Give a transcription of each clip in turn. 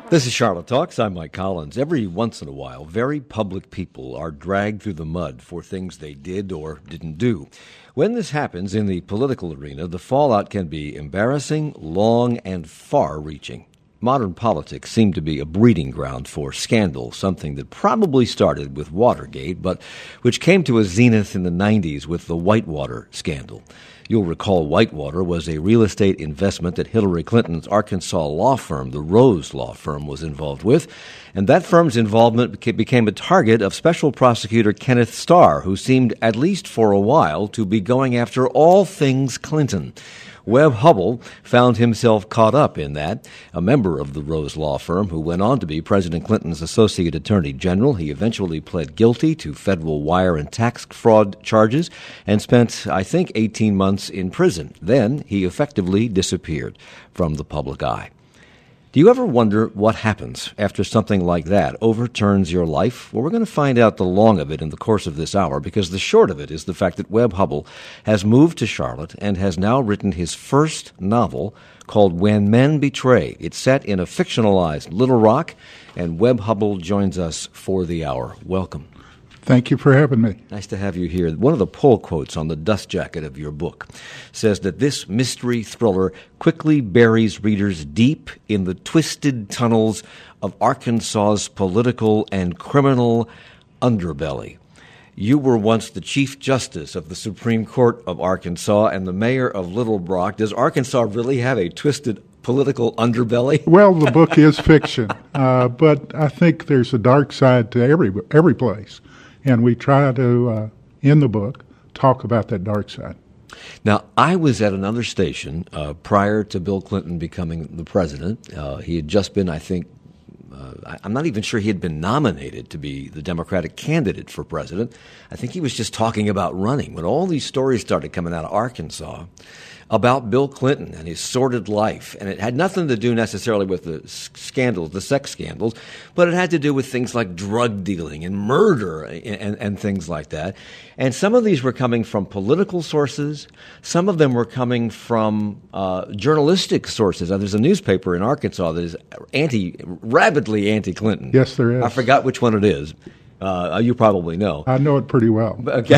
This is Charlotte Talks. I'm Mike Collins. Every once in a while, very public people are dragged through the mud for things they did or didn't do. When this happens in the political arena, the fallout can be embarrassing, long, and far-reaching. Modern politics seem to be a breeding ground for scandal, something that probably started with Watergate, but which came to a zenith in the 90s with the Whitewater scandal. You'll recall Whitewater was a real estate investment that Hillary Clinton's Arkansas law firm, the Rose Law Firm, was involved with. And that firm's involvement became a target of Special Prosecutor Kenneth Starr, who seemed, at least for a while, to be going after all things Clinton. Webb Hubbell found himself caught up in that, a member of the Rose Law Firm who went on to be President Clinton's Associate Attorney General. He eventually pled guilty to federal wire and tax fraud charges and spent, I think, 18 months in prison. Then he effectively disappeared from the public eye. Do you ever wonder what happens after something like that overturns your life? Well, we're going to find out the long of it in the course of this hour, because the short of it is the fact that Webb Hubbell has moved to Charlotte and has now written his first novel called When Men Betray. It's set in a fictionalized Little Rock, and Webb Hubbell joins us for the hour. Welcome. Thank you for having me. Nice to have you here. One of the pull quotes on the dust jacket of your book says that this mystery thriller quickly buries readers deep in the twisted tunnels of Arkansas's political and criminal underbelly. You were once the Chief Justice of the Supreme Court of Arkansas and the mayor of Little Rock. Does Arkansas really have a twisted political underbelly? Well, the book is fiction, but I think there's a dark side to every place. And we try to, in the book, talk about that dark side. Now, I was at another station prior to Bill Clinton becoming the president. He had just been, I think, I'm not even sure he had been nominated to be the Democratic candidate for president. I think he was just talking about running when all these stories started coming out of Arkansas about Bill Clinton and his sordid life. And it had nothing to do necessarily with the scandals, the sex scandals, but it had to do with things like drug dealing and murder and things like that. And some of these were coming from political sources. Some of them were coming from journalistic sources. Now, there's a newspaper in Arkansas that is rabidly anti-Clinton. Yes, there is. I forgot which one it is. You probably know. I know it pretty well. Okay.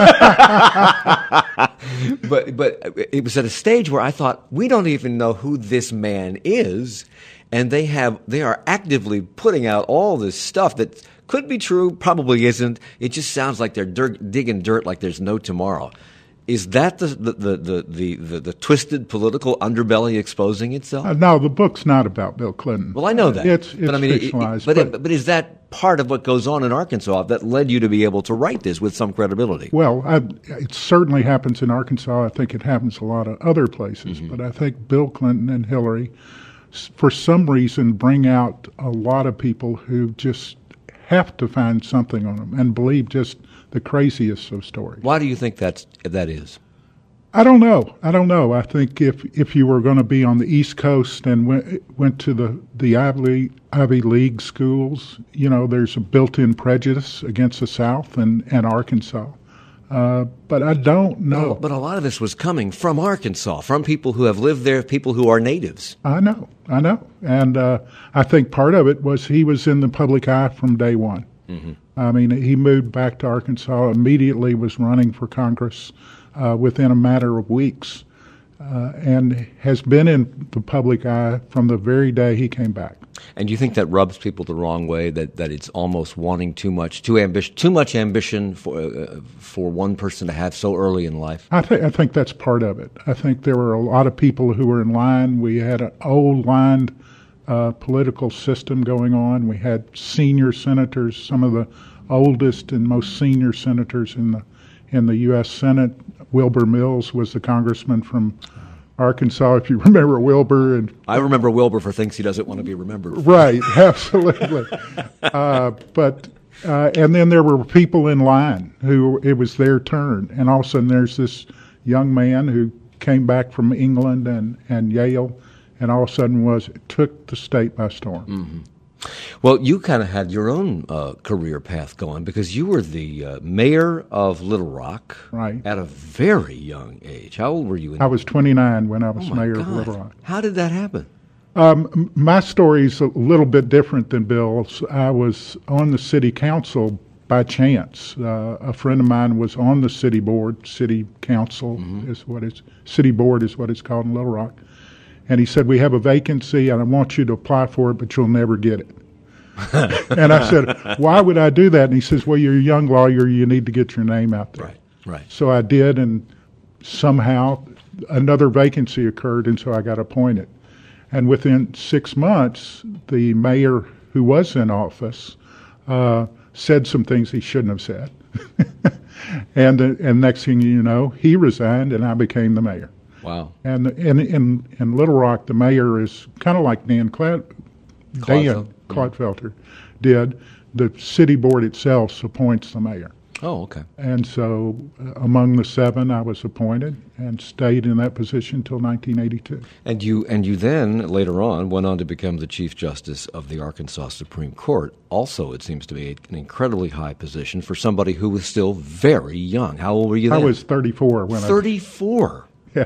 But it was at a stage where I thought, we don't even know who this man is, and they are actively putting out all this stuff that could be true, probably isn't. It just sounds like they're digging dirt like there's no tomorrow. Is that the twisted political underbelly exposing itself? No, the book's not about Bill Clinton. Well, I know that. It's fictionalized. But is that part of what goes on in Arkansas that led you to be able to write this with some credibility? Well, it certainly happens in Arkansas. I think it happens a lot of other places. Mm-hmm. But I think Bill Clinton and Hillary, for some reason, bring out a lot of people who just have to find something on them and believe just the craziest of stories. Why do you think that is? I don't know. I think if you were going to be on the East Coast and went to the Ivy League schools, there's a built-in prejudice against the South and Arkansas. But I don't know. But a lot of this was coming from Arkansas, from people who have lived there, people who are natives. I know. And I think part of it was he was in the public eye from day one. Mm-hmm. I mean, he moved back to Arkansas, immediately was running for Congress within a matter of weeks, and has been in the public eye from the very day he came back. And do you think that rubs people the wrong way, that it's almost wanting too much ambition for one person to have so early in life? I think that's part of it. I think there were a lot of people who were in line. We had an old line political system going on. We had senior senators, some of the oldest and most senior senators in the U.S. Senate. Wilbur Mills was the congressman from Arkansas, if you remember Wilbur. And I remember Wilbur for things he doesn't want to be remembered for. Right, absolutely. And then there were people in line who it was their turn. And all of a sudden there's this young man who came back from England and Yale, and all of a sudden took the state by storm. Mm-hmm. Well, you kind of had your own career path going, because you were the mayor of Little Rock at a very young age. How old were you? I was 29 when I was mayor of Little Rock. How did that happen? My story's a little bit different than Bill's. I was on the city council by chance. A friend of mine was on the city board. City council is what it's city board is what it's called in Little Rock. And he said, "We have a vacancy, and I want you to apply for it, but you'll never get it." And I said, "Why would I do that?" And he says, "Well, you're a young lawyer. You need to get your name out there." Right. So I did, and somehow another vacancy occurred, and so I got appointed. And within 6 months, the mayor who was in office said some things he shouldn't have said. and next thing you know, he resigned, and I became the mayor. Wow. And in Little Rock, the mayor is kind of like Dan Clodfelter did. The city board itself appoints the mayor. Oh, okay. And so among the 7, I was appointed and stayed in that position until 1982. And you then, later on, went on to become the Chief Justice of the Arkansas Supreme Court. Also, it seems to be an incredibly high position for somebody who was still very young. How old were you then? I was 34 when 34? Yeah.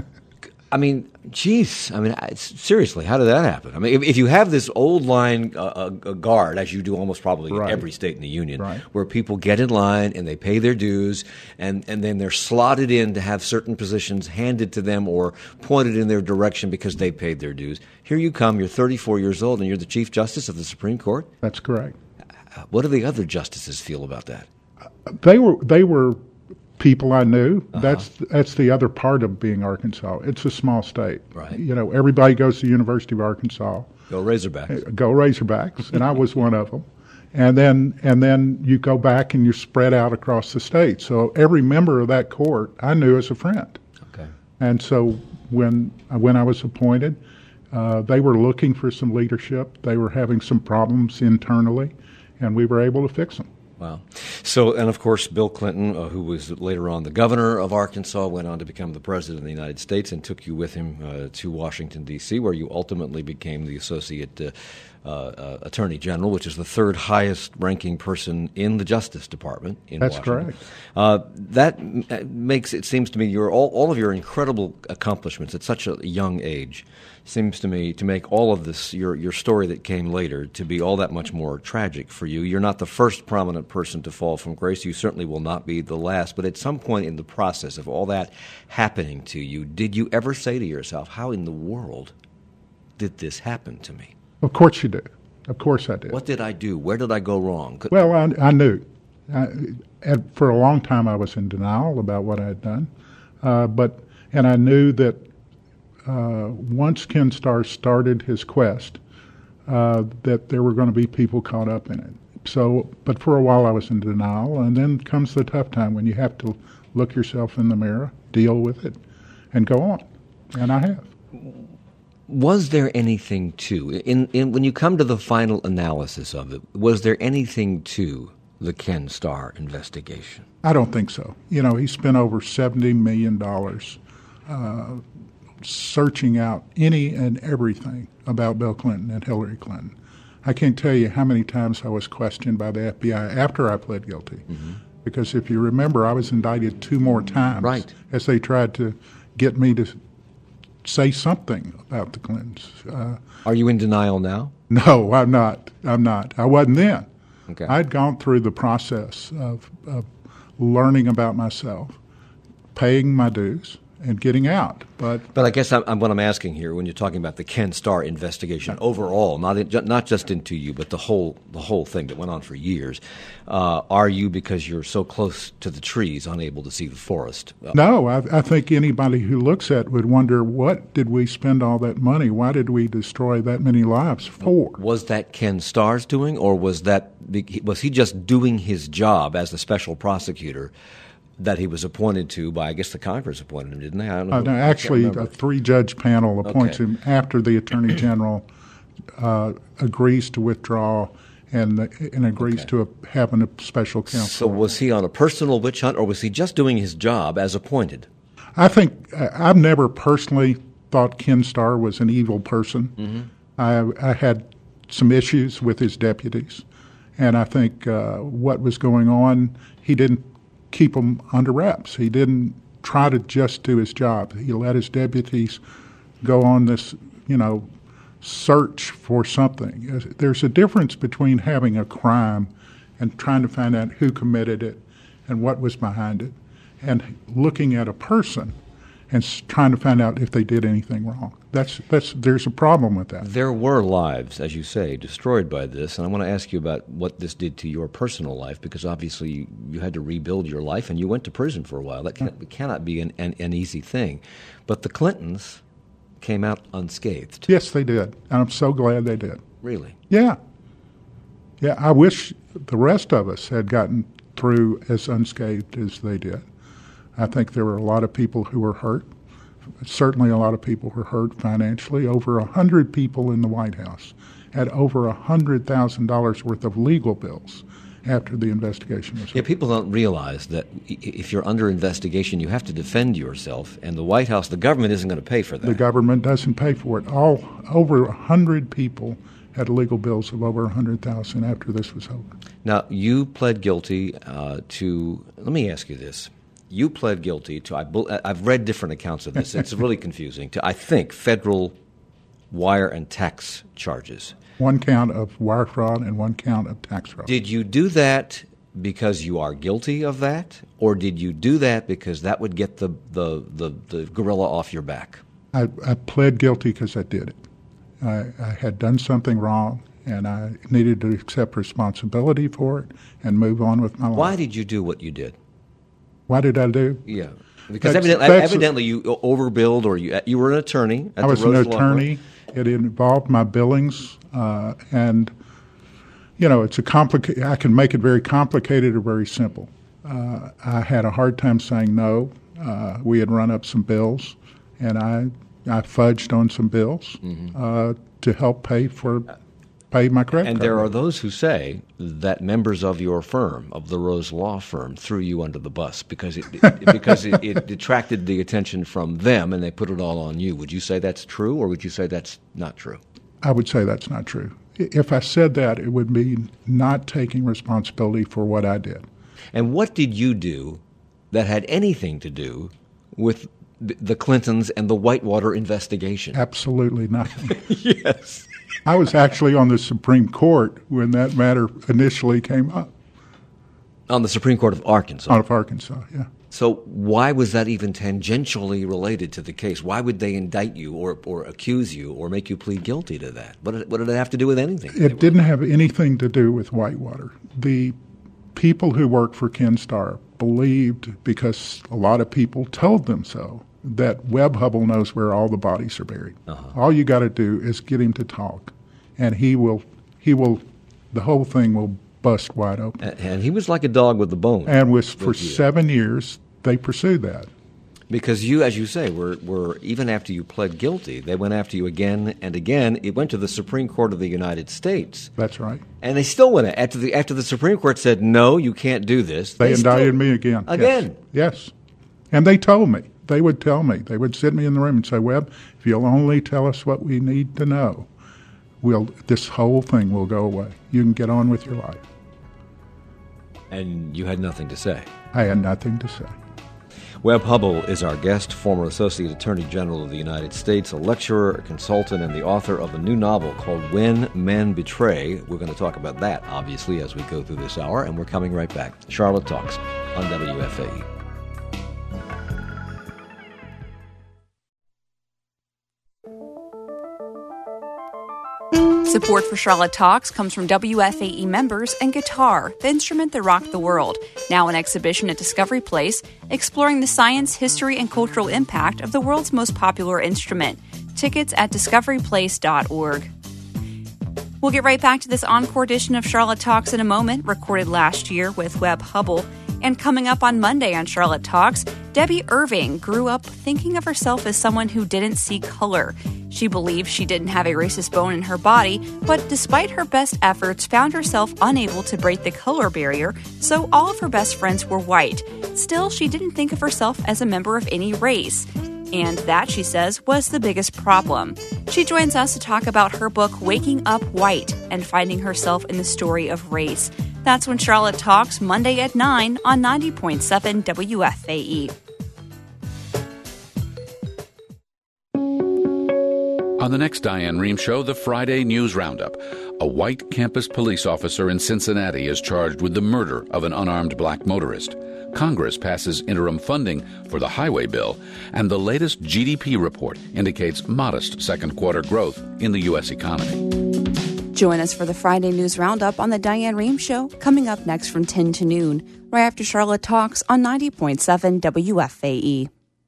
I mean, geez. I mean, seriously, how did that happen? I mean, if you have this old line guard, as you do almost probably in every state in the union, where people get in line and they pay their dues, and then they're slotted in to have certain positions handed to them or pointed in their direction because they paid their dues. Here you come, you're 34 years old, and you're the Chief Justice of the Supreme Court? That's correct. What do the other justices feel about that? They were people I knew. That's the other part of being Arkansas. It's a small state. Right. You know, everybody goes to the University of Arkansas. Go Razorbacks. Go Razorbacks, and I was one of them. And then you go back and you're spread out across the state. So every member of that court I knew as a friend. Okay. And so when I was appointed, they were looking for some leadership. They were having some problems internally, and we were able to fix them. Wow. So, and of course, Bill Clinton, who was later on the governor of Arkansas, went on to become the president of the United States and took you with him to Washington, D.C., where you ultimately became the associate attorney general, which is the third highest ranking person in the Justice Department in Washington. That's correct. That makes, it seems to me, all of your incredible accomplishments at such a young age seems to me to make all of this, your story that came later, to be all that much more tragic for you. You're not the first prominent person to fall from grace. You certainly will not be the last. But at some point in the process of all that happening to you, did you ever say to yourself, how in the world did this happen to me? Of course you did. Of course I did. What did I do? Where did I go wrong? Well, I knew. For a long time I was in denial about what I had done. And I knew that once Ken Starr started his quest, that there were going to be people caught up in it. So, but for a while I was in denial, and then comes the tough time when you have to look yourself in the mirror, deal with it, and go on. And I have. Was there anything to, when you come to the final analysis of it, was there anything to the Ken Starr investigation? I don't think so. You know, he spent over $70 million searching out any and everything about Bill Clinton and Hillary Clinton. I can't tell you how many times I was questioned by the FBI after I pled guilty. Mm-hmm. Because if you remember, I was indicted 2 more times as they tried to get me to say something about the Clintons. Are you in denial now? No, I'm not. I wasn't then. Okay. I'd gone through the process of learning about myself, paying my dues, and getting out. But I guess what I'm asking here, when you're talking about the Ken Starr investigation overall, not just into you, but the whole thing that went on for years, are you, because you're so close to the trees, unable to see the forest? No, I think anybody who looks at it would wonder, what did we spend all that money? Why did we destroy that many lives for? Was that Ken Starr's doing, or was he just doing his job as the special prosecutor that he was appointed to by, I guess the Congress appointed him, didn't they? I don't know. No, actually, a 3-judge panel appoints him after the Attorney General agrees to withdraw and agrees to having a special counsel. So was he on a personal witch hunt, or was he just doing his job as appointed? I think I've never personally thought Ken Starr was an evil person. Mm-hmm. I had some issues with his deputies, and I think what was going on, he didn't keep them under wraps. He didn't try to just do his job. He let his deputies go on this, search for something. There's a difference between having a crime and trying to find out who committed it and what was behind it, and looking at a person and trying to find out if they did anything wrong. There's a problem with that. There were lives, as you say, destroyed by this, and I want to ask you about what this did to your personal life, because obviously you had to rebuild your life, and you went to prison for a while. That cannot be an easy thing. But the Clintons came out unscathed. Yes, they did, and I'm so glad they did. Really? Yeah. Yeah, I wish the rest of us had gotten through as unscathed as they did. I think there were a lot of people who were hurt. Certainly a lot of people were hurt financially. Over 100 people in the White House had over $100,000 worth of legal bills after the investigation was over. Yeah, people don't realize that if you're under investigation, you have to defend yourself, and the White House, the government isn't going to pay for that. The government doesn't pay for it. Over 100 people had legal bills of over $100,000 after this was over. Now, you pled guilty to, let me ask you this. You pled guilty to, I've read different accounts of this. It's really confusing, to, I think, federal wire and tax charges. One count of wire fraud and one count of tax fraud. Did you do that because you are guilty of that, or did you do that because that would get the gorilla off your back? I pled guilty because I did it. I had done something wrong, and I needed to accept responsibility for it and move on with my life. Why did you do what you did? What did I do? Yeah, because evidently you overbilled, or you were an attorney at the Rose Law Firm. I was an attorney. It involved my billings, and it's I can make it very complicated or very simple. I had a hard time saying no. We had run up some bills, and I fudged on some bills to help pay my credit card. And there are those who say that members of your firm, of the Rose Law Firm, threw you under the bus because it detracted the attention from them and they put it all on you. Would you say that's true, or would you say that's not true? I would say that's not true. If I said that, it would be not taking responsibility for what I did. And what did you do that had anything to do with the Clintons and the Whitewater investigation? Absolutely nothing. Yes. I was actually on the Supreme Court when that matter initially came up. On the Supreme Court of Arkansas? Of Arkansas, yeah. So why was that even tangentially related to the case? Why would they indict you or accuse you or make you plead guilty to that? What did it have to do with anything? It didn't have anything to do with Whitewater. The people who worked for Ken Starr believed, because a lot of people told them so, that Webb Hubbell knows where all the bodies are buried. All you got to do is get him to talk, and he will, the whole thing will bust wide open. And he was like a dog with a bone. And for 7 years, they pursued that. Because you, as you say, were even after you pled guilty, they went after you again and again. It went to the Supreme Court of the United States. That's right. And they still went after the Supreme Court said, no, you can't do this. They indicted me again. Again? Yes. And they told me. They would tell me. They would sit me in the room and say, Webb, if you'll only tell us what we need to know, this whole thing will go away. You can get on with your life. And you had nothing to say. I had nothing to say. Webb Hubbell is our guest, former Associate Attorney General of the United States, a lecturer, a consultant, and the author of a new novel called When Men Betray. We're going to talk about that, obviously, as we go through this hour, and we're coming right back. Charlotte Talks on WFAE. Support for Charlotte Talks comes from WFAE members and Guitar, the instrument that rocked the world, now in exhibition at Discovery Place, exploring the science, history, and cultural impact of the world's most popular instrument. Tickets at discoveryplace.org. We'll get right back to this encore edition of Charlotte Talks in a moment, recorded last year with Webb Hubbell. And coming up on Monday on Charlotte Talks, Debbie Irving grew up thinking of herself as someone who didn't see color. She believed she didn't have a racist bone in her body, but despite her best efforts, found herself unable to break the color barrier, so all of her best friends were white. Still, she didn't think of herself as a member of any race. And that, she says, was the biggest problem. She joins us to talk about her book, Waking Up White, and finding herself in the story of race. That's when Charlotte Talks, Monday at 9 on 90.7 WFAE. On the next Diane Rehm Show, the Friday News Roundup. A white campus police officer in Cincinnati is charged with the murder of an unarmed black motorist. Congress passes interim funding for the highway bill, and the latest GDP report indicates modest second quarter growth in the U.S. economy. Join us for the Friday News Roundup on the Diane Rehm Show, coming up next from 10 to noon, right after Charlotte Talks on 90.7 WFAE.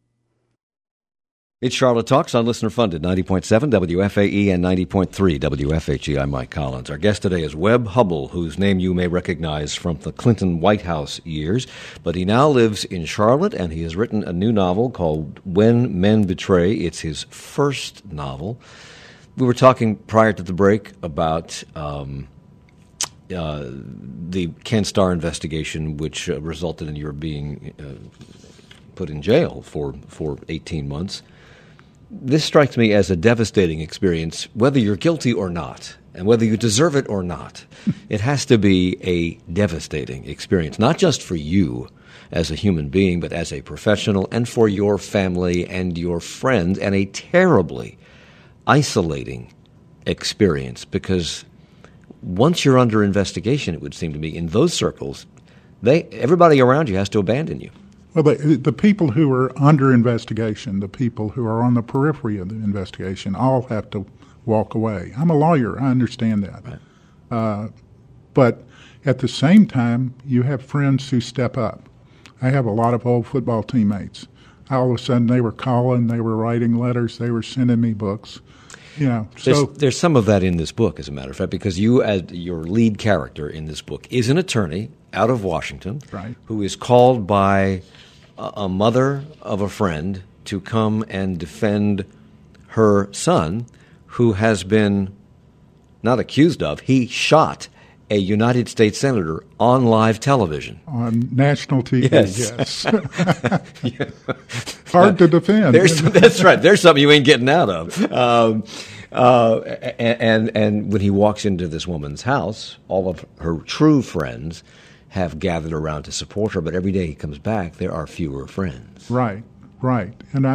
It's Charlotte Talks on listener-funded 90.7 WFAE and 90.3 WFHE. I'm Mike Collins. Our guest today is Webb Hubbell, whose name you may recognize from the Clinton White House years. But he now lives in Charlotte, and he has written a new novel called When Men Betray. It's his first novel. We were talking prior to the break about the Ken Starr investigation, which resulted in your being put in jail for 18 months. This strikes me as a devastating experience, whether you're guilty or not, and whether you deserve it or not. It has to be a devastating experience, not just for you as a human being, but as a professional, and for your family and your friends, and a terribly isolating experience, because once you're under investigation, it would seem to me, in those circles, everybody around you has to abandon you. Well, the people who are under investigation, the people who are on the periphery of the investigation, all have to walk away. I'm a lawyer. I understand that. Right. But at the same time, you have friends who step up. I have a lot of old football teammates. All of a sudden, they were calling, they were writing letters, they were sending me books. You know, so there's some of that in this book, as a matter of fact, because you, as your lead character in this book, is an attorney out of Washington, right, who is called by a mother of a friend to come and defend her son, who has been not accused of, he shot a United States senator on live television. On national TV, yes. Hard to defend. That's right. There's something you ain't getting out of. And when he walks into this woman's house, all of her true friends have gathered around to support her, but every day he comes back, there are fewer friends. Right. And,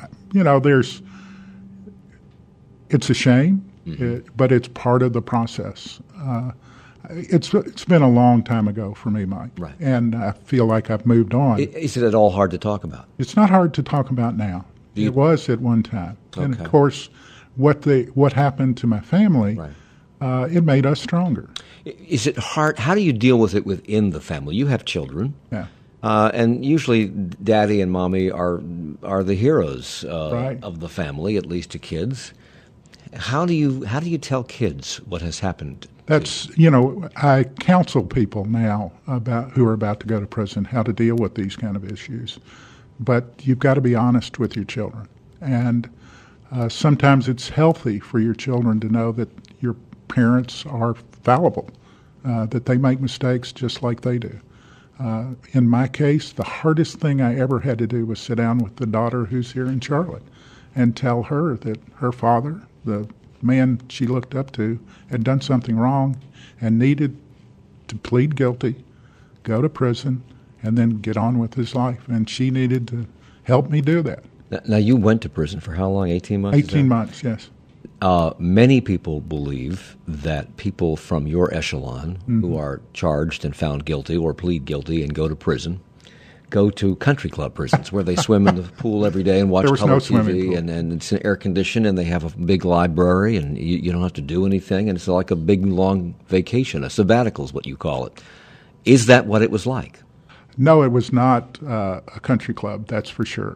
it's a shame, but it's part of the process. It's been a long time ago for me, Mike, right, and I feel like I've moved on. Is it at all hard to talk about? It's not hard to talk about now. It was at one time. Okay. And, of course, what happened to my family, right, it made us stronger. Is it hard? How do you deal with it within the family? You have children. Yeah. And usually daddy and mommy are the heroes right, of the family, at least to kids. How do you tell kids what has happened? That's, I counsel people now who are about to go to prison how to deal with these kind of issues. But you've got to be honest with your children. And sometimes it's healthy for your children to know that your parents are fallible, that they make mistakes just like they do. In my case, the hardest thing I ever had to do was sit down with the daughter who's here in Charlotte and tell her that her father, the man she looked up to, had done something wrong and needed to plead guilty, go to prison, and then get on with his life. And she needed to help me do that. Now, you went to prison for how long? 18 months? 18 months, yes. Many people believe that people from your echelon who are charged and found guilty or plead guilty and go to prison go to country club prisons where they swim in the pool every day and watch color TV, and it's air conditioned, and they have a big library, and you don't have to do anything, and it's like a big long vacation. A sabbatical is what you call it. Is that what it was like? No, it was not a country club. That's for sure.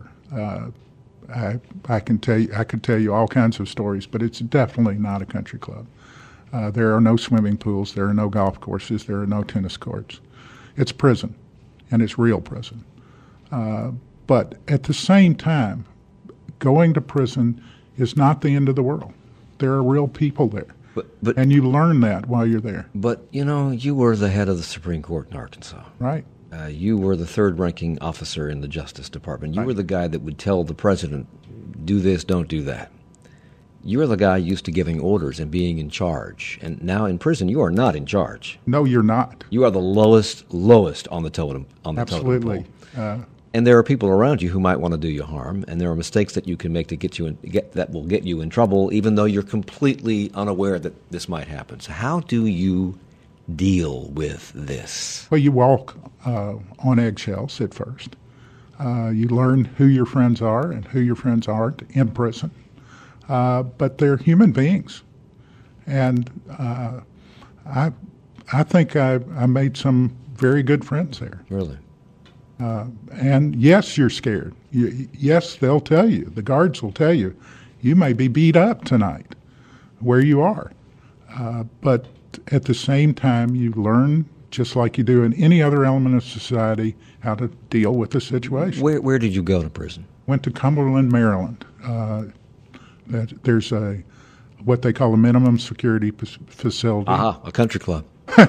I could tell you all kinds of stories, but it's definitely not a country club. There are no swimming pools. There are no golf courses. There are no tennis courts. It's prison, and it's real prison. But at the same time, going to prison is not the end of the world. There are real people there, and you learn that while you're there. But, you were the head of the Supreme Court in Arkansas. Right. You were the third-ranking officer in the Justice Department. You were the guy that would tell the president, do this, don't do that. You were the guy used to giving orders and being in charge. And now in prison, you are not in charge. No, you're not. You are the lowest on the totem pole. Absolutely. And there are people around you who might want to do you harm, and there are mistakes that you can make to that will get you in trouble, even though you're completely unaware that this might happen. So how do you deal with this? Well, you walk on eggshells at first. You learn who your friends are and who your friends aren't in prison. But they're human beings. And I think I made some very good friends there. Really? And yes, you're scared. Yes, they'll tell you. The guards will tell you, you may be beat up tonight where you are. But at the same time, you learn, just like you do in any other element of society, how to deal with the situation. Where did you go to prison? Went to Cumberland, Maryland. There's what they call a minimum security facility. A country club.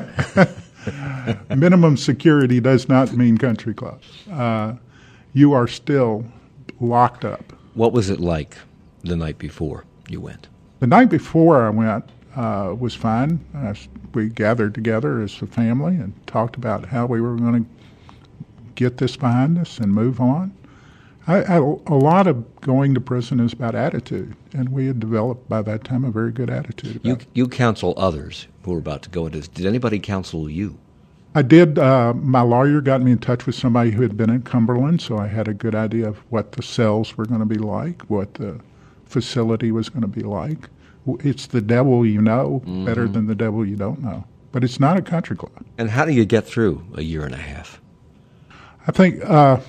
Minimum security does not mean country club. You are still locked up. What was it like the night before you went? The night before I went was fine. We gathered together as a family and talked about how we were going to get this behind us and move on. A lot of going to prison is about attitude, and we had developed by that time a very good attitude about it. You counsel others who were about to go into this. Did anybody counsel you? I did. My lawyer got me in touch with somebody who had been in Cumberland, so I had a good idea of what the cells were going to be like, what the facility was going to be like. It's the devil you know better than the devil you don't know. But it's not a country club. And how do you get through a year and a half? I think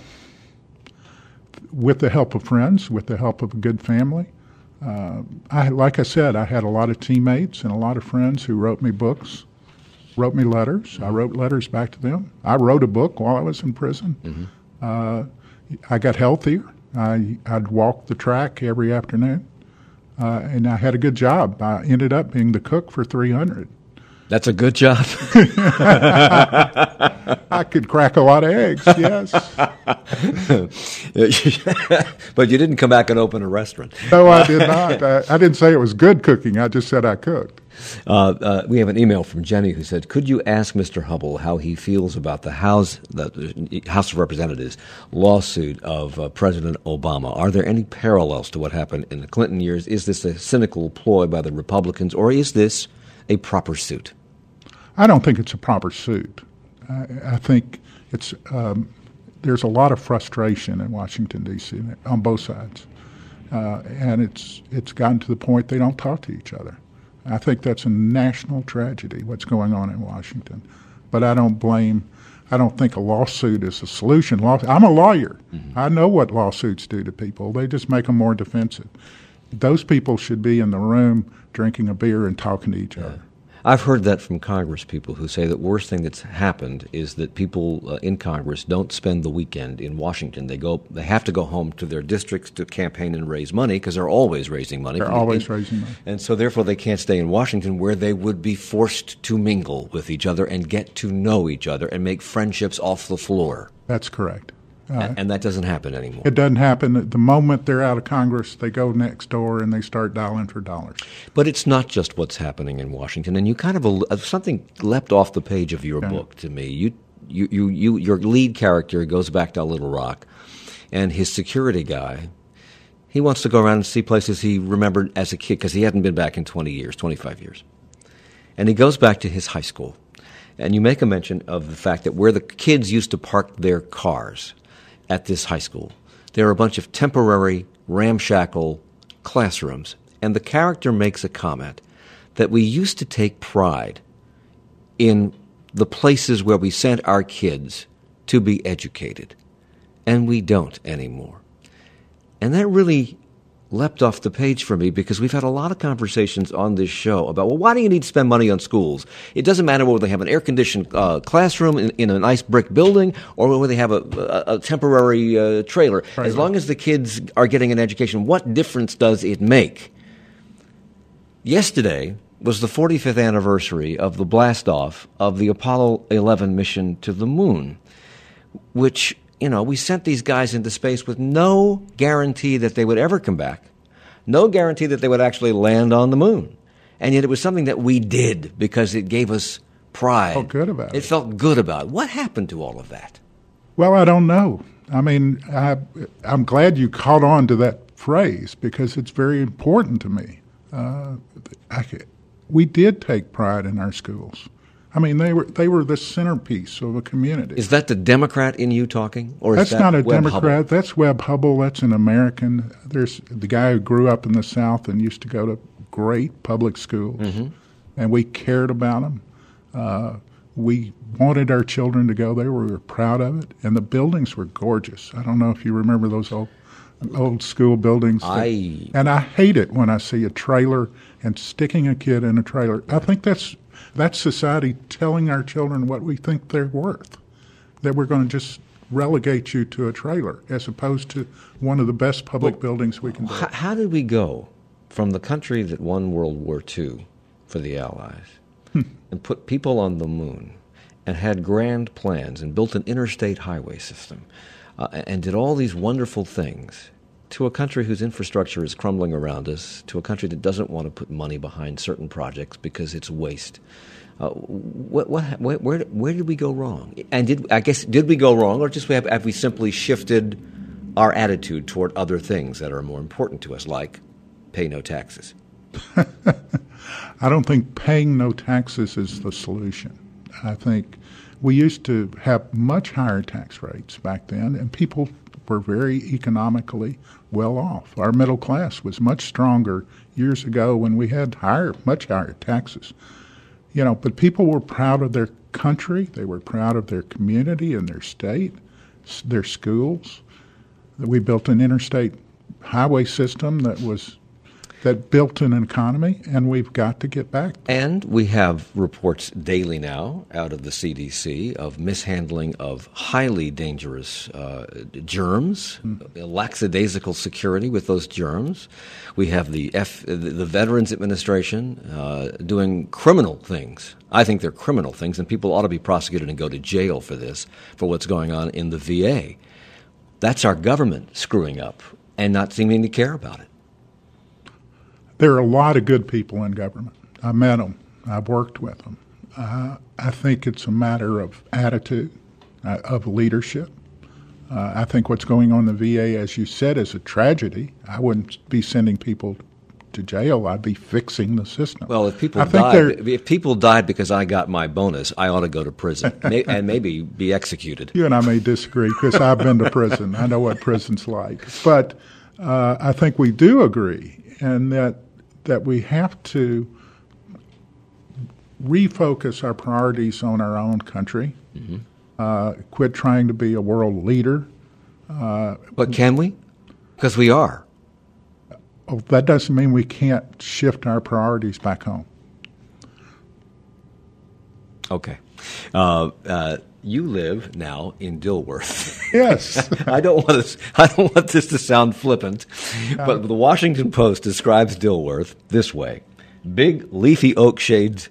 with the help of friends, with the help of a good family. Like I said, I had a lot of teammates and a lot of friends who wrote me books, wrote me letters. I wrote letters back to them. I wrote a book while I was in prison. I got healthier. I'd walk the track every afternoon, and I had a good job. I ended up being the cook for 300. That's a good job. I could crack a lot of eggs, yes. But you didn't come back and open a restaurant. No, I did not. I didn't say it was good cooking. I just said I cooked. We have an email from Jenny who said, could you ask Mr. Hubble how he feels about the House of Representatives lawsuit of President Obama? Are there any parallels to what happened in the Clinton years? Is this a cynical ploy by the Republicans, or is this a proper suit? I don't think it's a proper suit. I think it's there's a lot of frustration in Washington, D.C. on both sides, and it's gotten to the point they don't talk to each other. I think that's a national tragedy, what's going on in Washington. But I don't think a lawsuit is a solution. I'm a lawyer. I know what lawsuits do to people. They just make them more defensive. Those people should be in the room drinking a beer and talking to each other. I've heard that from Congress people who say the worst thing that's happened is that people in Congress don't spend the weekend in Washington. They have to go home to their districts to campaign and raise money because they're always raising money. They're always raising money. And so therefore they can't stay in Washington where they would be forced to mingle with each other and get to know each other and make friendships off the floor. That's correct. And that doesn't happen anymore. It doesn't happen. The moment they're out of Congress, they go next door and they start dialing for dollars. But it's not just what's happening in Washington. And you kind of something leapt off the page of your book to me. Your lead character goes back to Little Rock, and his security guy, he wants to go around and see places he remembered as a kid because he hadn't been back in 25 years. And he goes back to his high school. And you make a mention of the fact that where the kids used to park their cars at this high school, there are a bunch of temporary, ramshackle classrooms. And the character makes a comment that we used to take pride in the places where we sent our kids to be educated, and we don't anymore. And that really leapt off the page for me because we've had a lot of conversations on this show about, well, why do you need to spend money on schools? It doesn't matter whether they have an air-conditioned classroom in a nice brick building or whether they have a temporary trailer. As long as the kids are getting an education, what difference does it make? Yesterday was the 45th anniversary of the blast-off of the Apollo 11 mission to the moon, which, we sent these guys into space with no guarantee that they would ever come back, no guarantee that they would actually land on the moon. And yet it was something that we did because it gave us pride. Felt good about it. It felt good about it. What happened to all of that? Well, I don't know. I mean, I'm glad you caught on to that phrase because it's very important to me. We did take pride in our schools. I mean, they were the centerpiece of a community. Is that the Democrat in you talking, or that's is that not a Webb Democrat? Hubbell? That's Webb Hubbell. That's an American. There's the guy who grew up in the South and used to go to great public schools, and we cared about them. We wanted our children to go there. We were proud of it, and the buildings were gorgeous. I don't know if you remember those old school buildings. And I hate it when I see a trailer and sticking a kid in a trailer. I think that's society telling our children what we think they're worth, that we're going to just relegate you to a trailer as opposed to one of the best public buildings we can do. How did we go from the country that won World War II for the Allies and put people on the moon and had grand plans and built an interstate highway system and did all these wonderful things to a country whose infrastructure is crumbling around us, to a country that doesn't want to put money behind certain projects because it's waste? Where did we go wrong? And did we go wrong, or just have we simply shifted our attitude toward other things that are more important to us, like pay no taxes? I don't think paying no taxes is the solution. I think we used to have much higher tax rates back then, and people were very economically well off. Our middle class was much stronger years ago when we had much higher taxes. But people were proud of their country. They were proud of their community and their state, their schools. We built an interstate highway system that built an economy, and we've got to get back. And we have reports daily now out of the CDC of mishandling of highly dangerous germs, lackadaisical security with those germs. We have the Veterans Administration doing criminal things. I think they're criminal things, and people ought to be prosecuted and go to jail for this, for what's going on in the VA. That's our government screwing up and not seeming to care about it. There are a lot of good people in government. I met them. I've worked with them. I think it's a matter of attitude, of leadership. I think what's going on in the VA, as you said, is a tragedy. I wouldn't be sending people to jail. I'd be fixing the system. Well, if people died because I got my bonus, I ought to go to prison and maybe be executed. You and I may disagree because I've been to prison. I know what prison's like. But I think we do agree, and that we have to refocus our priorities on our own country, quit trying to be a world leader. But can we? Because we are. That doesn't mean we can't shift our priorities back home. Okay. You live now in Dilworth. Yes. I don't want this to sound flippant, but the Washington Post describes Dilworth this way: big leafy oaks shade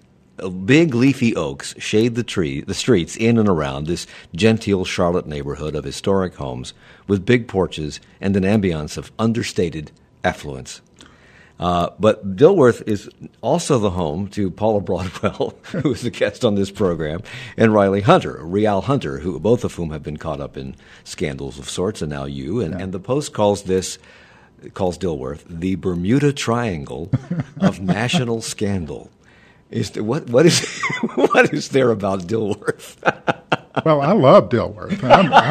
the streets in and around this genteel Charlotte neighborhood of historic homes with big porches and an ambiance of understated affluence. But Dilworth is also the home to Paula Broadwell, who is a guest on this program, and Riley Hunter, Rial Hunter, who both of whom have been caught up in scandals of sorts, and now you. And the Post calls Dilworth the Bermuda Triangle of national scandal. What is there about Dilworth? Well, I love Dilworth.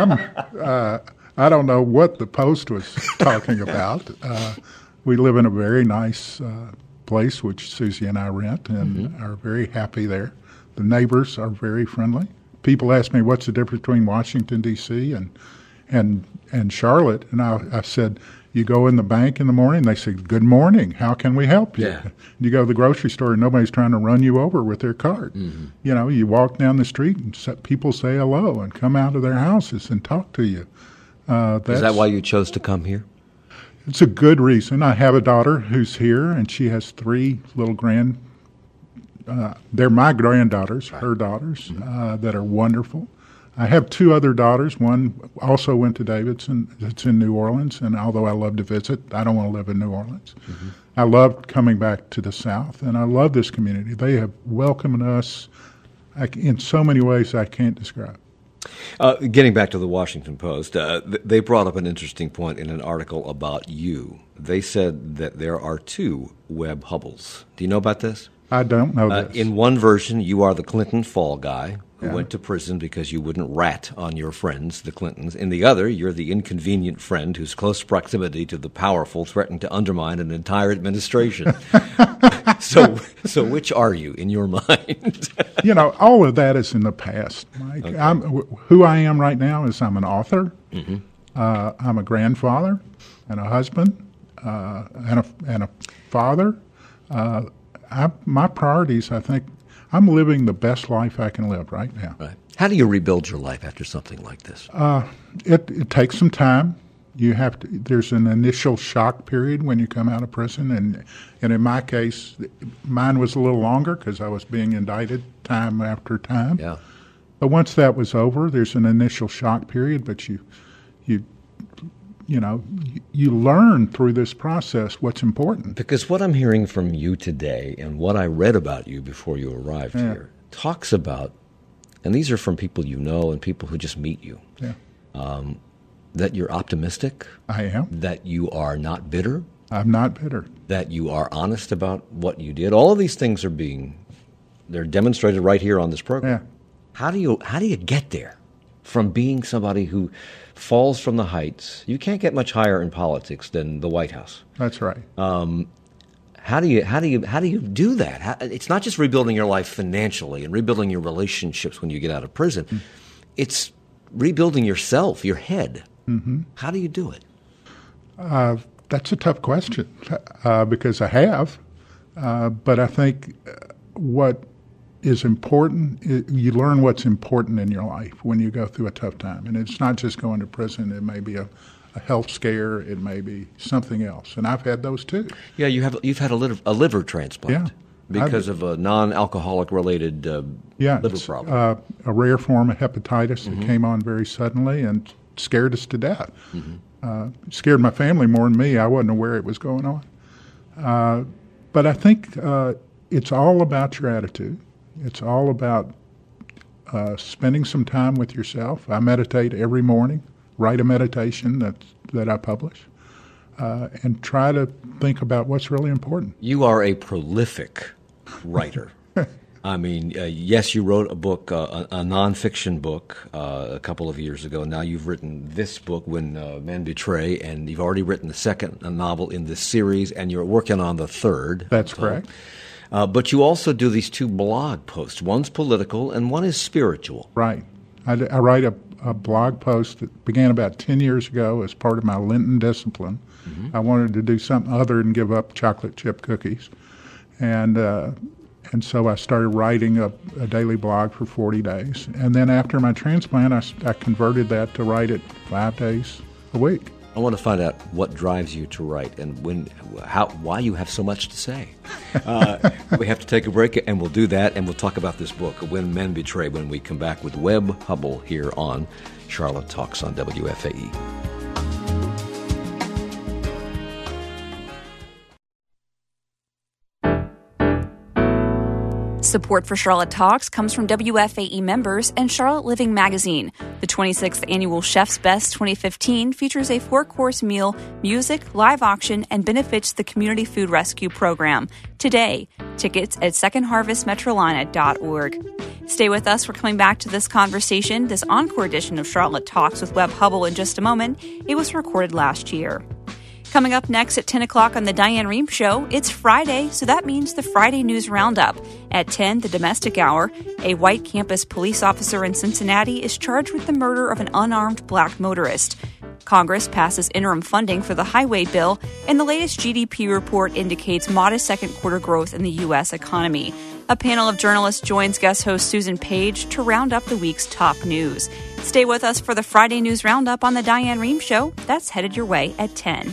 I don't know what the Post was talking about. We live in a very nice place, which Susie and I rent, and are very happy there. The neighbors are very friendly. People ask me, what's the difference between Washington, D.C. and Charlotte? And I said, you go in the bank in the morning, they say, good morning, how can we help you? Yeah. You go to the grocery store, and nobody's trying to run you over with their cart. You walk down the street, and people say hello and come out of their houses and talk to you. Is that why you chose to come here? It's a good reason. I have a daughter who's here, and she has 3 little they're my granddaughters, her daughters, that are wonderful. I have 2 other daughters. One also went to Davidson. It's in New Orleans, and although I love to visit, I don't want to live in New Orleans. I love coming back to the South, and I love this community. They have welcomed us in so many ways I can't describe. Getting back to the Washington Post, they brought up an interesting point in an article about you. They said that there are two Webb Hubbles. Do you know about this? I don't know this. In one version, you are the Clinton fall guy who went to prison because you wouldn't rat on your friends, the Clintons. In the other, you're the inconvenient friend whose close proximity to the powerful threatened to undermine an entire administration. So which are you in your mind? All of that is in the past, Mike. Okay. Who I am right now is I'm an author. Mm-hmm. I'm a grandfather and a husband and a father. My priorities, I think, I'm living the best life I can live right now. Right. How do you rebuild your life after something like this? It takes some time. There's an initial shock period when you come out of prison, and in my case, mine was a little longer because I was being indicted time after time. Yeah. But once that was over, there's an initial shock period, but you learn through this process what's important. Because what I'm hearing from you today and what I read about you before you arrived here talks about, and these are from people you know and people who just meet you, that you're optimistic. I am. That you are not bitter. I'm not bitter. That you are honest about what you did. All of these things they're demonstrated right here on this program. Yeah. How do you get there from being somebody who falls from the heights? You can't get much higher in politics than the White House. That's right. How do you do that? It's not just rebuilding your life financially and rebuilding your relationships when you get out of prison. Mm-hmm. It's rebuilding yourself, your head. Mm-hmm. How do you do it? That's a tough question because I have. But I think what is important, you learn what's important in your life when you go through a tough time. And it's not just going to prison. It may be a health scare. It may be something else. And I've had those too. Yeah, you've had a liver transplant. Yeah. Because of a non-alcoholic related liver problem. A rare form of hepatitis that came on very suddenly and scared us to death. Mm-hmm. Scared my family more than me. I wasn't aware it was going on. But I think it's all about your attitude. It's all about spending some time with yourself. I meditate every morning, write a meditation that I publish, and try to think about what's really important. You are a prolific writer. I mean, yes, you wrote a book, a nonfiction book, a couple of years ago. Now you've written this book, When Men Betray, and you've already written the second novel in this series, and you're working on the third. That's correct. But you also do these two blog posts. One's political and one is spiritual. Right. I write a blog post that began about 10 years ago as part of my Lenten discipline. Mm-hmm. I wanted to do something other than give up chocolate chip cookies. And so I started writing a daily blog for 40 days. And then after my transplant, I converted that to write it 5 days a week. I want to find out what drives you to write and why you have so much to say. We have to take a break, and we'll do that, and we'll talk about this book, When Men Betray, when we come back with Webb Hubble here on Charlotte Talks on WFAE. Support for Charlotte Talks comes from WFAE members and Charlotte Living Magazine. The 26th Annual Chef's Best 2015 features a 4-course meal, music, live auction, and benefits the Community Food Rescue Program. Today, tickets at secondharvestmetrolina.org. Stay with us. We're coming back to this conversation, this encore edition of Charlotte Talks with Webb Hubble in just a moment. It was recorded last year. Coming up next at 10 o'clock on The Diane Rehm Show, it's Friday, so that means the Friday News Roundup. At 10, the domestic hour, a white campus police officer in Cincinnati is charged with the murder of an unarmed black motorist. Congress passes interim funding for the highway bill, and the latest GDP report indicates modest second-quarter growth in the U.S. economy. A panel of journalists joins guest host Susan Page to round up the week's top news. Stay with us for the Friday News Roundup on The Diane Rehm Show. That's headed your way at 10.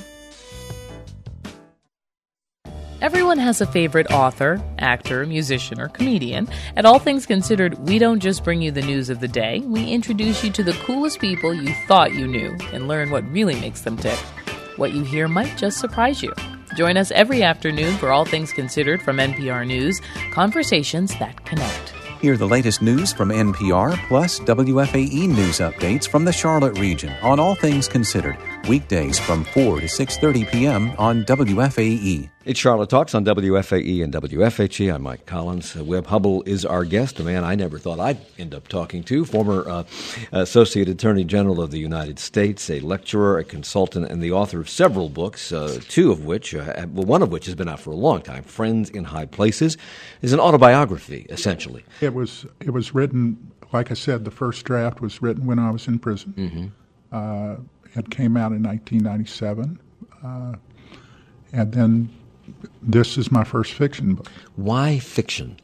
Everyone has a favorite author, actor, musician, or comedian. At All Things Considered, we don't just bring you the news of the day. We introduce you to the coolest people you thought you knew and learn what really makes them tick. What you hear might just surprise you. Join us every afternoon for All Things Considered from NPR News, conversations that connect. Hear the latest news from NPR, plus WFAE news updates from the Charlotte region on All Things Considered, weekdays from 4 to 6:30 p.m. on WFAE. It's Charlotte Talks on WFAE and WFHE. I'm Mike Collins. Webb Hubbell is our guest, a man I never thought I'd end up talking to, former Associate Attorney General of the United States, a lecturer, a consultant, and the author of several books, two of which, one of which has been out for a long time, Friends in High Places, is an autobiography, essentially. It was written, like I said, the first draft was written when I was in prison. Mm-hmm. It came out in 1997, and then this is my first fiction book. Why fiction?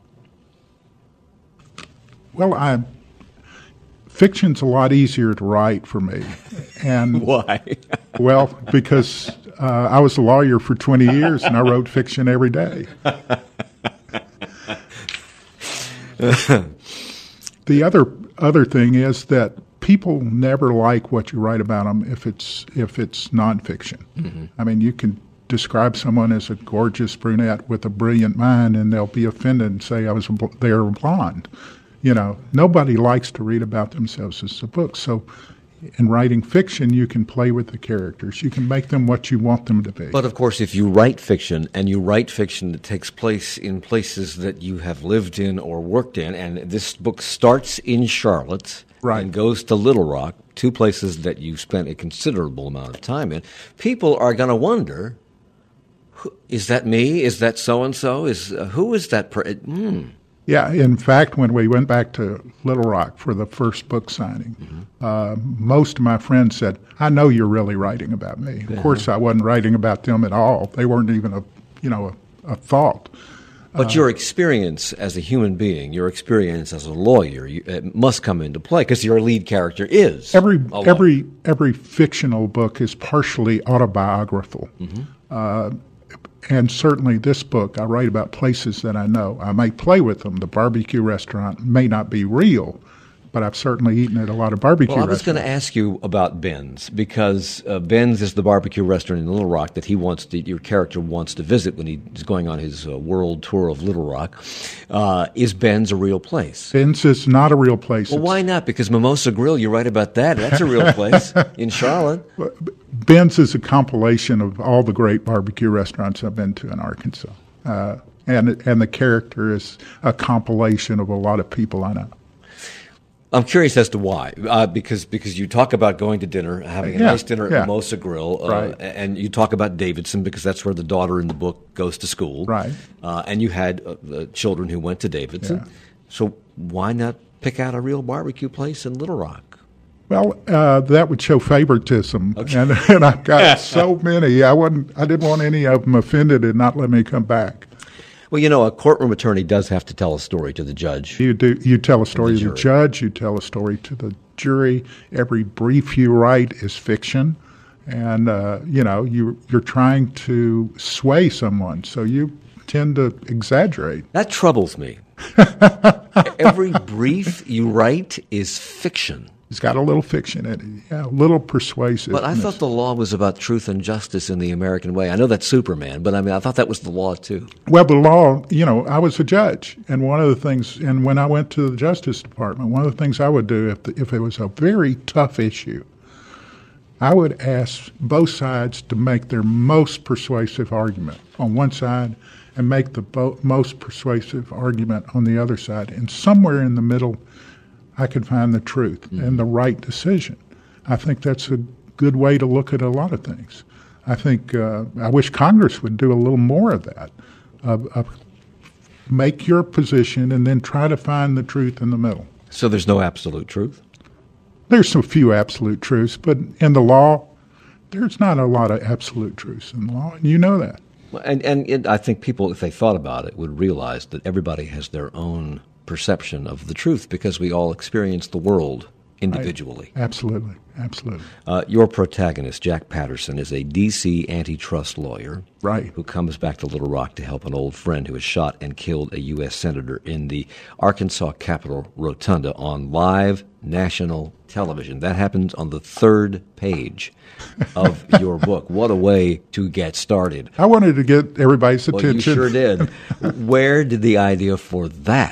Well, fiction's a lot easier to write for me. And why? Well, because I was a lawyer for 20 years and I wrote fiction every day. The other thing is that people never like what you write about them if it's nonfiction. Mm-hmm. I mean, you can describe someone as a gorgeous brunette with a brilliant mind, and they'll be offended and say they were blonde. You know, nobody likes to read about themselves as a book. So, in writing fiction, you can play with the characters. You can make them what you want them to be. But, of course, if you write fiction, and you write fiction that takes place in places that you have lived in or worked in, and this book starts in Charlotte and goes to Little Rock, two places that you spent a considerable amount of time in, people are going to wonder, is that me? Is that so-and-so? Who is that person? Yeah, in fact, when we went back to Little Rock for the first book signing, most of my friends said, I know you're really writing about me. Of course, I wasn't writing about them at all. They weren't even a thought. But your experience as a human being, your experience as a lawyer, it must come into play because your lead character is every fictional book is partially autobiographical. Mm-hmm. And certainly this book, I write about places that I know. I may play with them. The barbecue restaurant may not be real, but I've certainly eaten at a lot of barbecue restaurants. Well, I was going to ask you about Ben's, because Ben's is the barbecue restaurant in Little Rock that your character wants to visit when he's going on his world tour of Little Rock. Is Ben's a real place? Ben's is not a real place. Well, why not? Because Mimosa Grill, you write about that. That's a real place in Charlotte. Ben's is a compilation of all the great barbecue restaurants I've been to in Arkansas. And the character is a compilation of a lot of people I know. I'm curious as to why, because you talk about going to dinner, having a nice dinner at Mimosa Grill, and you talk about Davidson because that's where the daughter in the book goes to school, right? And you had children who went to Davidson, so why not pick out a real barbecue place in Little Rock? Well, that would show favoritism, and I've got so many. I didn't want any of them offended and not let me come back. Well, a courtroom attorney does have to tell a story to the judge. You do. You tell a story to the judge. You tell a story to the jury. Every brief you write is fiction, and you're trying to sway someone, so you tend to exaggerate. That troubles me. Every brief you write is fiction. It's got a little fiction in it, a little persuasive. But I thought the law was about truth and justice in the American way. I know that's Superman, but I thought that was the law too. Well, the law, I was a judge, and one of the things, and when I went to the Justice Department, one of the things I would do if it was a very tough issue, I would ask both sides to make their most persuasive argument on one side and make the most persuasive argument on the other side, and somewhere in the middle I could find the truth and the right decision. I think that's a good way to look at a lot of things. I think I wish Congress would do a little more of that. Make your position and then try to find the truth in the middle. So there's no absolute truth? There's a few absolute truths, but in the law, there's not a lot of absolute truths in the law, and you know that. And I think people, if they thought about it, would realize that everybody has their own perception of the truth because we all experience the world individually. Absolutely. Your protagonist, Jack Patterson, is a D.C. antitrust lawyer who comes back to Little Rock to help an old friend who has shot and killed a U.S. senator in the Arkansas Capitol Rotunda on live national television. That happens on the third page of your book. What a way to get started. I wanted to get everybody's attention. Well, you sure did. Where did the idea for that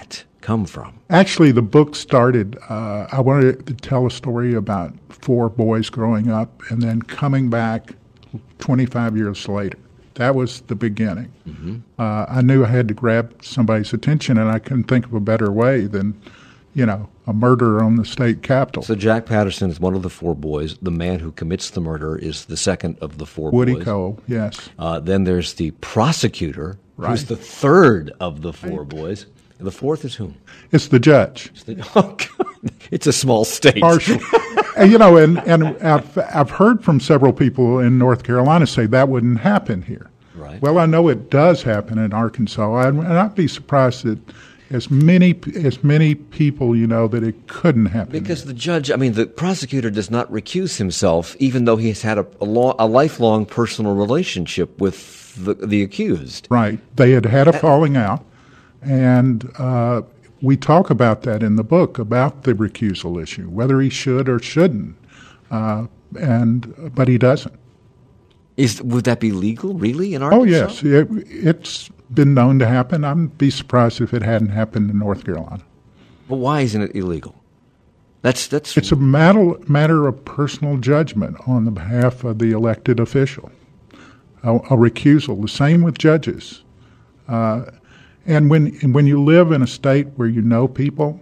come from? Actually, the book started, I wanted to tell a story about 4 boys growing up and then coming back 25 years later. That was the beginning. Mm-hmm. I knew I had to grab somebody's attention, and I couldn't think of a better way than, a murder on the state capitol. So Jack Patterson is one of the 4 boys. The man who commits the murder is the second of the 4 Woody boys. Cole, yes. Then there's the prosecutor, right, who's the third of the 4 boys. And the fourth is whom? It's the judge. Oh, God. It's a small state. Partial. And I've heard from several people in North Carolina say that wouldn't happen here. Right. Well, I know it does happen in Arkansas, and I'd be surprised that as many people that it couldn't happen. Because the judge, the prosecutor does not recuse himself, even though he's had a lifelong personal relationship with the accused. Right. They had a falling out, and we talk about that in the book, about the recusal issue, whether he should or shouldn't, but he doesn't. Would that be legal, really, in Arkansas? Oh, yes. It's been known to happen. I'd be surprised if it hadn't happened in North Carolina. But why isn't it illegal? That's. It's a matter of personal judgment on the behalf of the elected official. A recusal. The same with judges. And when you live in a state where you know people,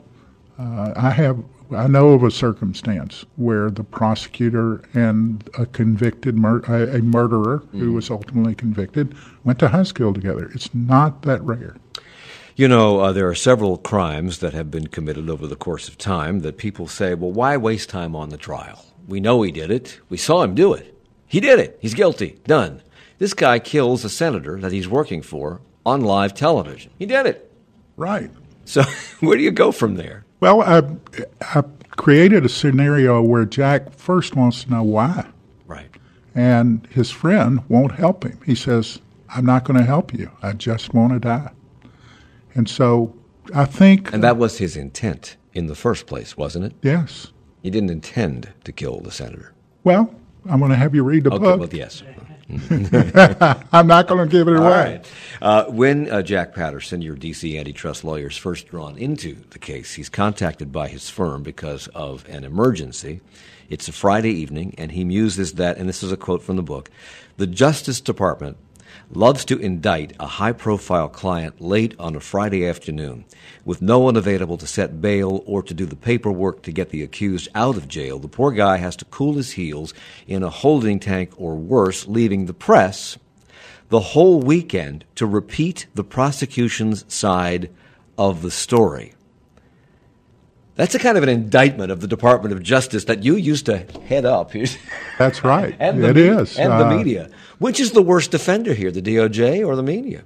I know of a circumstance where the prosecutor and a convicted a murderer who was ultimately convicted went to high school together. It's not that rare. There are several crimes that have been committed over the course of time that people say, well, why waste time on the trial? We know he did it. We saw him do it. He did it. He's guilty. Done. This guy kills a senator that he's working for on live television. He did it. Right. So where do you go from there? Well, I created a scenario where Jack first wants to know why. Right. And his friend won't help him. He says, I'm not going to help you. I just want to die. And so I think... And that was his intent in the first place, wasn't it? Yes. He didn't intend to kill the senator. Well, I'm going to have you read the book. Well, yes. I'm not going to give it away. All right. When Jack Patterson, your D.C. antitrust lawyer, is first drawn into the case, he's contacted by his firm because of an emergency. It's a Friday evening, and he muses that, and this is a quote from the book, "The Justice Department loves to indict a high-profile client late on a Friday afternoon with no one available to set bail or to do the paperwork to get the accused out of jail. The poor guy has to cool his heels in a holding tank or worse, leaving the press the whole weekend to repeat the prosecution's side of the story." That's a kind of an indictment of the Department of Justice that you used to head up. That's right. And it is. And the media. Which is the worst offender here, the DOJ or the media?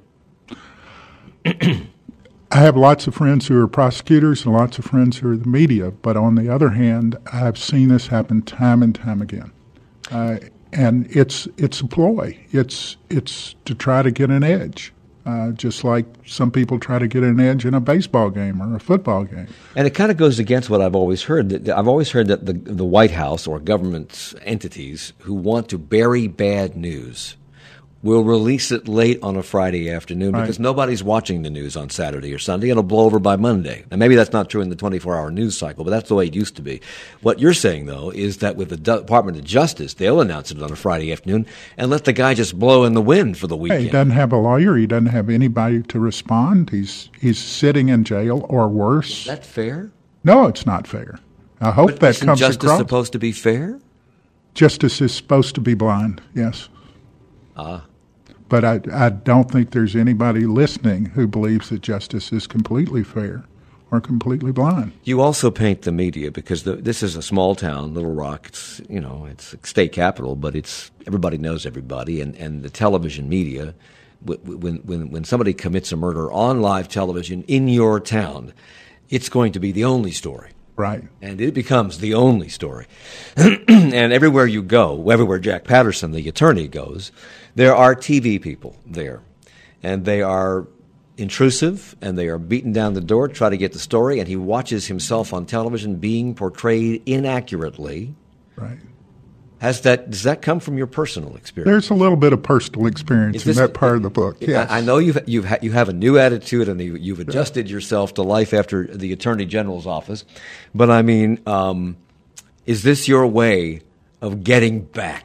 I have lots of friends who are prosecutors and lots of friends who are the media. But on the other hand, I've seen this happen time and time again. And it's a ploy. It's to try to get an edge. Just like some people try to get an edge in a baseball game or a football game. And it kind of goes against what I've always heard. I've always heard that the White House or government entities who want to bury bad news will release it late on a Friday afternoon because nobody's watching the news on Saturday or Sunday. It'll blow over by Monday. And maybe that's not true in the 24-hour news cycle, but that's the way it used to be. What you're saying, though, is that with the Department of Justice, they'll announce it on a Friday afternoon and let the guy just blow in the wind for the weekend. He doesn't have a lawyer. He doesn't have anybody to respond. He's sitting in jail or worse. Is that fair? No, it's not fair. I hope that comes across. Isn't justice supposed to be fair? Justice is supposed to be blind, yes. But I don't think there's anybody listening who believes that justice is completely fair or completely blind. You also paint the media because this is a small town, Little Rock. It's it's a state capital, but everybody knows everybody, and the television media. When somebody commits a murder on live television in your town, it's going to be the only story. Right. And it becomes the only story. And everywhere you go, everywhere Jack Patterson, the attorney, goes, there are TV people there. And they are intrusive, and they are beaten down the door to try to get the story, and he watches himself on television being portrayed inaccurately. Right. Does that come from your personal experience? There's a little bit of personal experience in that part of the book. Yes. I know you have a new attitude and you've adjusted yourself to life after the Attorney General's office, but I mean, is this your way of getting back?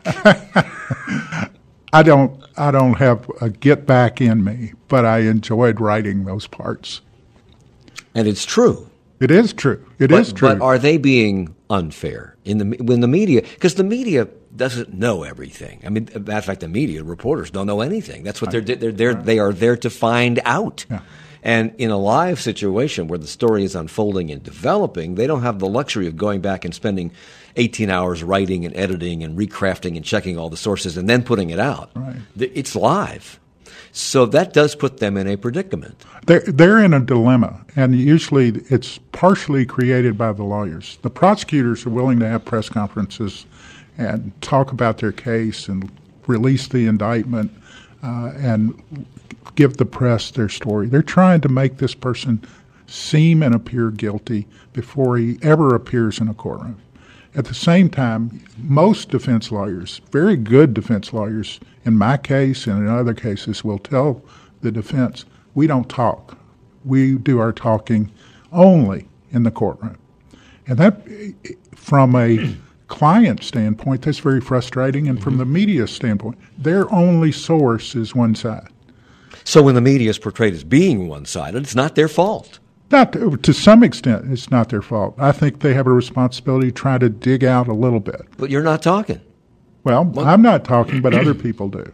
I don't have a get back in me, but I enjoyed writing those parts. And it's true. It is true. It is true. But are they being unfair when the media? Because the media doesn't know everything. I mean, matter of fact, the media reporters don't know anything. That's what they are there to find out. Yeah. And in a live situation where the story is unfolding and developing, they don't have the luxury of going back and spending 18 hours writing and editing and recrafting and checking all the sources and then putting it out. Right. It's live. So that does put them in a predicament. They're in a dilemma, and usually it's partially created by the lawyers. The prosecutors are willing to have press conferences and talk about their case and release the indictment and give the press their story. They're trying to make this person seem and appear guilty before he ever appears in a courtroom. At the same time, most defense lawyers, very good defense lawyers, in my case and in other cases, will tell the defense, we don't talk. We do our talking only in the courtroom. And that, from a client standpoint, that's very frustrating. And from the media standpoint, their only source is one side. So when the media is portrayed as being one-sided, it's not their fault. To some extent, it's not their fault. I think they have a responsibility to try to dig out a little bit. But you're not talking. Well, I'm not talking, but other people do.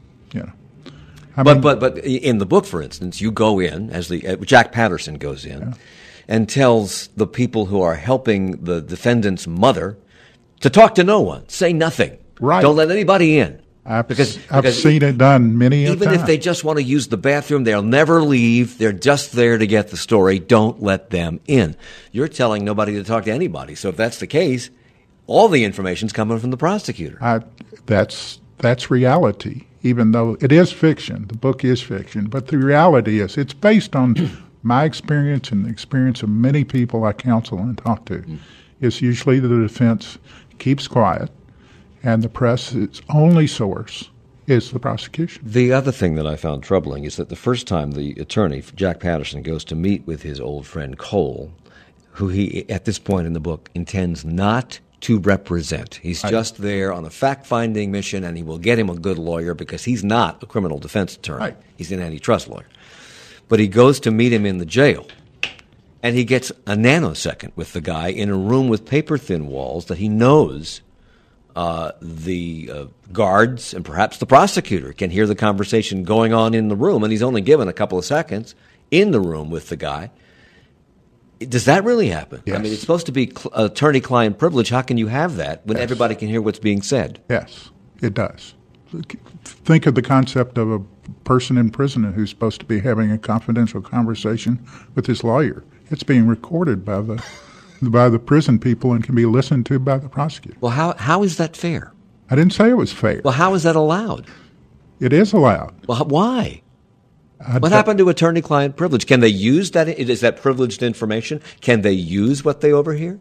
But in the book, for instance, you go in as Jack Patterson goes in and tells the people who are helping the defendant's mother to talk to no one, say nothing, right? Don't let anybody in. Because I've seen it done many a time. Even if they just want to use the bathroom, they'll never leave. They're just there to get the story. Don't let them in. You're telling nobody to talk to anybody. So if that's the case, all the information's coming from the prosecutor. That's reality, even though it is fiction. The book is fiction. But the reality is it's based on my experience and the experience of many people I counsel and talk to. It's usually the defense keeps quiet, and the press's only source is the prosecution. The other thing that I found troubling is that the first time the attorney, Jack Patterson, goes to meet with his old friend Cole, who he, at this point in the book, intends not to represent. He's just there on a fact-finding mission, and he will get him a good lawyer because he's not a criminal defense attorney. Right. He's an antitrust lawyer. But he goes to meet him in the jail, and he gets a nanosecond with the guy in a room with paper-thin walls that he knows the guards and perhaps the prosecutor can hear the conversation going on in the room, and he's only given a couple of seconds in the room with the guy. Does that really happen? Yes. I mean, it's supposed to be attorney-client privilege. How can you have that when everybody can hear what's being said? Yes, it does. Think of the concept of a person in prison who's supposed to be having a confidential conversation with his lawyer. It's being recorded by the prison people and can be listened to by the prosecutor. Well, how is that fair? I didn't say it was fair. Well, how is that allowed? It is allowed. Well, why? What happened to attorney-client privilege? Can they use that? Is that privileged information? Can they use what they overhear?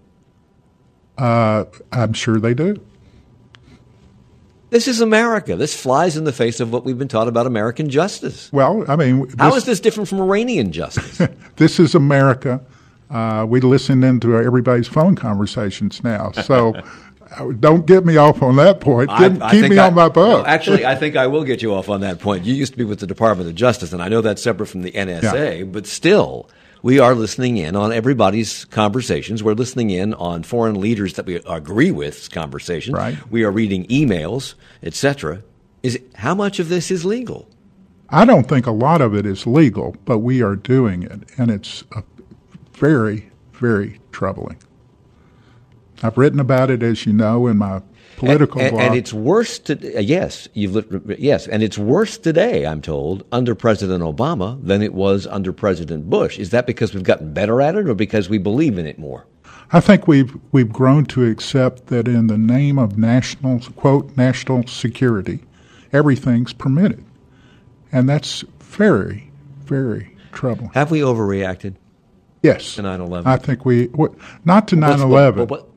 I'm sure they do. This is America. This flies in the face of what we've been taught about American justice. Well, I mean... How is this different from Iranian justice? This is America. We listen into everybody's phone conversations now. So don't get me off on that point. Keep me on my book. No, actually, I think I will get you off on that point. You used to be with the Department of Justice, and I know that's separate from the NSA, but still, we are listening in on everybody's conversations. We're listening in on foreign leaders that we agree with's conversations. Right. We are reading emails, etc. How much of this is legal? I don't think a lot of it is legal, but we are doing it, and it's very, very troubling. I've written about it, as you know, in my political blog. And it's worse yes, and it's worse today, I'm told, under President Obama than it was under President Bush. Is that because we've gotten better at it, or because we believe in it more? I think we've grown to accept that in the name of national security, everything's permitted, and that's very, very troubling. Have we overreacted? Yes. To 9/11? I think not to 9/11.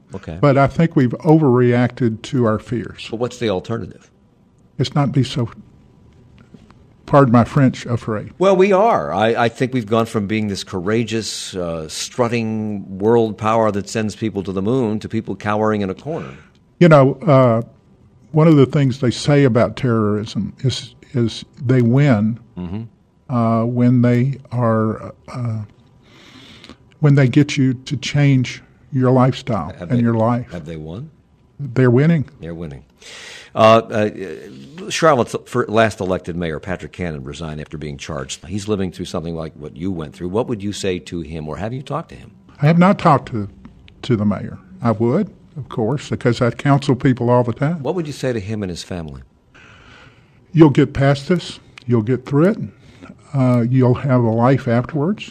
Okay. But I think we've overreacted to our fears. But what's the alternative? It's not be so, pardon my French, afraid. Well, we are. I think we've gone from being this courageous, strutting world power that sends people to the moon to people cowering in a corner. You know, one of the things they say about terrorism is they win when they are when they get you to change your lifestyle your life. Have they won? They're winning. They're winning. Charlotte's last elected mayor, Patrick Cannon, resigned after being charged. He's living through something like what you went through. What would you say to him, or have you talked to him? I have not talked to the mayor. I would, of course, because I counsel people all the time. What would you say to him and his family? You'll get past this. You'll get through it. You'll have a life afterwards.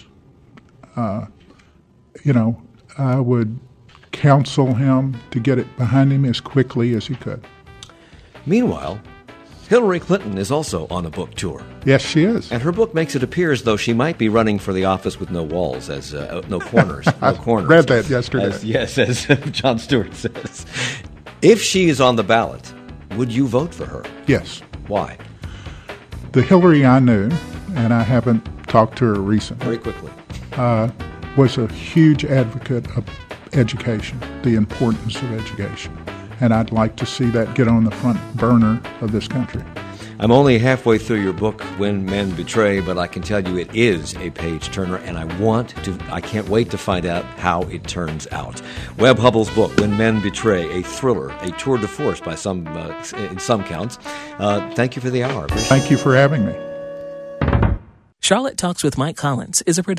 I would counsel him to get it behind him as quickly as he could. Meanwhile, Hillary Clinton is also on a book tour. Yes, she is. And her book makes it appear as though she might be running for the office with no walls, as no corners. No corners. I read that yesterday. As Jon Stewart says. If she is on the ballot, would you vote for her? Yes. Why? The Hillary I knew, and I haven't talked to her recently. Very quickly. Was a huge advocate of education, the importance of education. And I'd like to see that get on the front burner of this country. I'm only halfway through your book, When Men Betray, but I can tell you it is a page-turner, and I can't wait to find out how it turns out. Webb Hubbell's book, When Men Betray, a thriller, a tour de force by in some counts. Thank you for the hour. Thank you for having me. Charlotte Talks with Mike Collins is a production